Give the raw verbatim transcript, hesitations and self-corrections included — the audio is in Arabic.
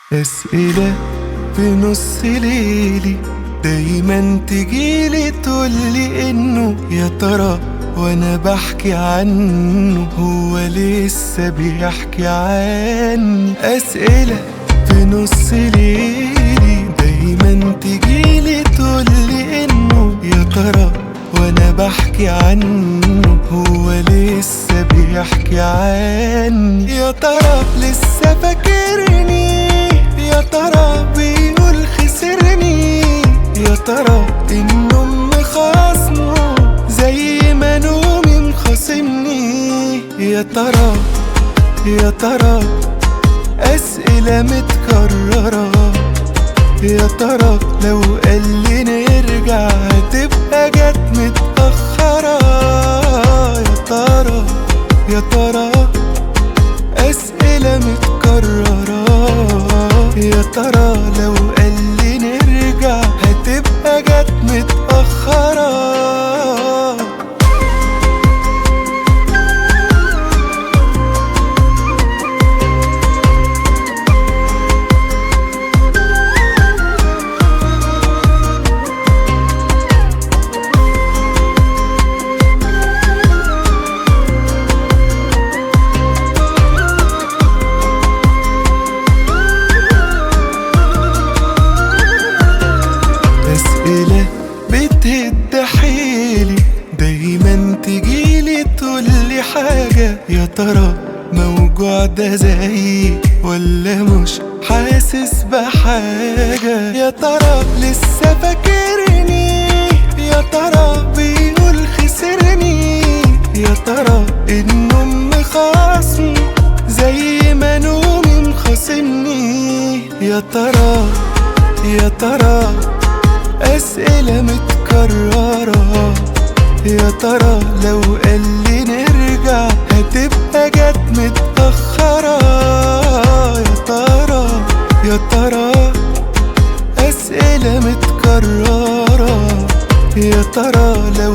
أسئلة في نص ليلي دايما تجيلي تقولي إنه يا ترى وأنا بحكي عنه هو لسه بيحكي عني. أسئلة في نص ليلي دايما تجيلي تقولي إنه يا ترى وأنا بحكي عنه هو لسه بيحكي عني. يا ترى لسه فاكرني، يا ترى بيقول خسرني، يا ترى إنه مخاصمه زي ما نومي مخاصمني. يا ترى يا ترى أسئلة متكررة، يا ترى لو قال لي نرجع هتبقى جت متأخرة. يا ترى يا ترى أسئلة متكررة، يا ترى لو قال لي نرجع هتبقى جت متأخرة. أسئلة بتهد حيلي دايما تجيلي تقولي حاجة، يا ترى موجوع ده زيي ولا مش حاسس بحاجة. يا ترى لسه فاكرني، يا ترى بيقول خسرني، يا ترى إنه مخاصمه زي ما نومي مخاصمني. يا ترى يا ترى أسئلة متكررة، يا ترى لو قال لي نرجع هتبقى جت متأخرة. يا ترى يا ترى أسئلة متكررة، يا ترى لو